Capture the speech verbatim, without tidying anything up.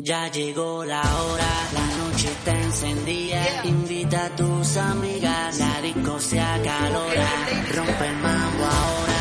Ya llegó la hora, la noche está encendida. Yeah. Invita a tus amigas, la disco se acalora. Rompe el mambo ahora.